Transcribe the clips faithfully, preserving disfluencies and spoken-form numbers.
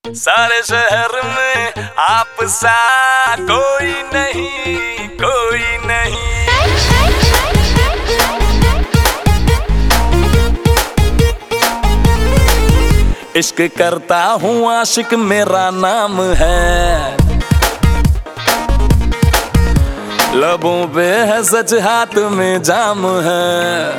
सारे शहर में आप सा कोई नहीं, कोई नहीं। इश्क करता हूँ आशिक मेरा नाम है, लबों पे है सच हाथ में जाम है।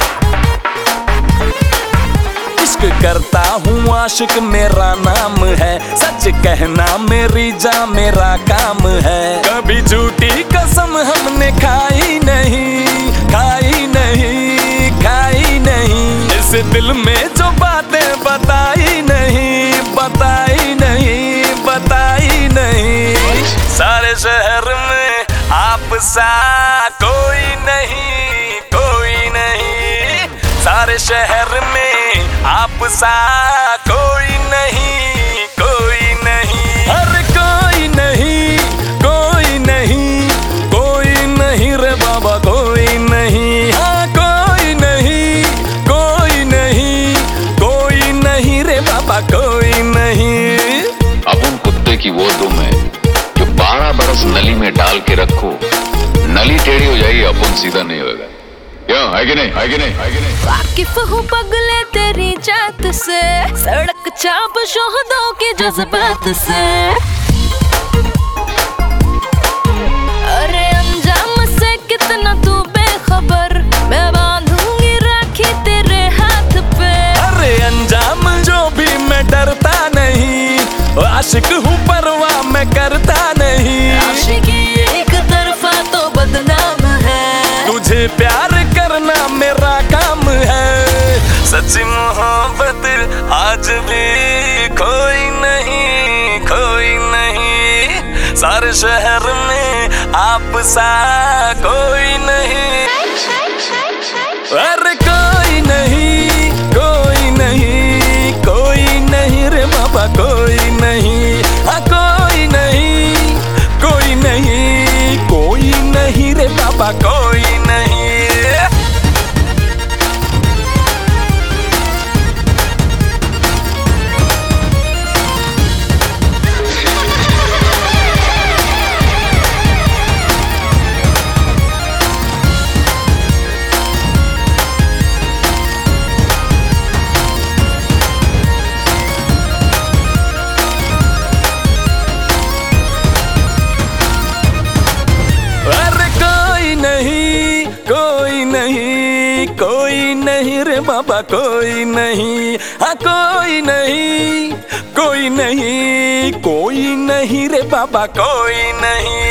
इश्क करता हूँ आशिक मेरा नाम है, सच कहना मेरी जा मेरा काम है। कभी झूठी कसम हमने खाई नहीं, खाई नहीं, खाई नहीं। इस दिल में जो बातें बताई नहीं, बताई नहीं, बताई नहीं। सारे शहर में आप सा कोई नहीं, कोई नहीं। सारे शहर में आप सा कोई नहीं, कोई नहीं। हर कोई नहीं, कोई नहीं, कोई नहीं रे बाबा कोई नहीं। हाँ कोई नहीं, कोई नहीं, कोई नहीं रे बाबा कोई नहीं। अब उन कुत्ते की वो दुम है जो बारह बरस नली में डाल के रखो, नली टेढ़ी हो जाएगी, अपन सीधा नहीं होगा। क्यों है कि नहीं, है कि नहीं, है कि नहीं? वाकिफ हूँ पगले तेरी जात से, सड़क चाप शोहदों के जज्बात से। अरे अंजाम से कितना तू बेखबर, मैं बांधूंगी राखी तेरे हाथ पे। अरे अंजाम जो भी मैं डरता नहीं, आशिक हूँ परवाह मैं करता नहीं। आशिकी एक तरफा तो बदनाम है, तुझे प्यार करना मेरा काम है। सच्ची मोहब्बत आज भी कोई नहीं, कोई नहीं। सारे शहर में आप सा कोई नहीं। अरे कोई नहीं, कोई नहीं, कोई नहीं रे बाबा कोई नहीं। हाँ कोई नहीं, कोई नहीं, कोई नहीं रे बाबा कोई नहीं। कोई नहीं, कोई नहीं रे बाबा कोई नहीं। हाँ कोई नहीं, कोई नहीं, कोई नहीं रे बाबा कोई नहीं।